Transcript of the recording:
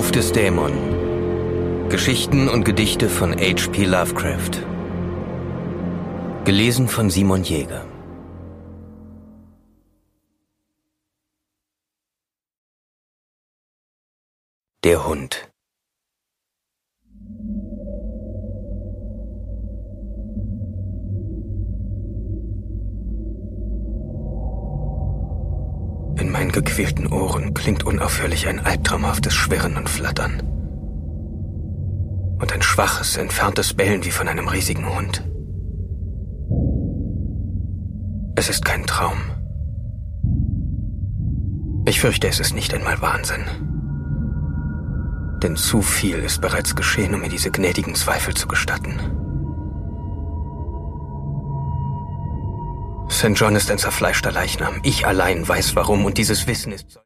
Ruf des Dämon. Geschichten und Gedichte von H.P. Lovecraft. Gelesen von Simon Jäger. Der Hund. In meinen gequälten Ohren klingt unaufhörlich ein albtraumhaftes Schwirren und Flattern. Und ein schwaches, entferntes Bellen wie von einem riesigen Hund. Es ist kein Traum. Ich fürchte, es ist nicht einmal Wahnsinn. Denn zu viel ist bereits geschehen, um mir diese gnädigen Zweifel zu gestatten. St. John ist ein zerfleischter Leichnam. Ich allein weiß warum, und dieses Wissen ist...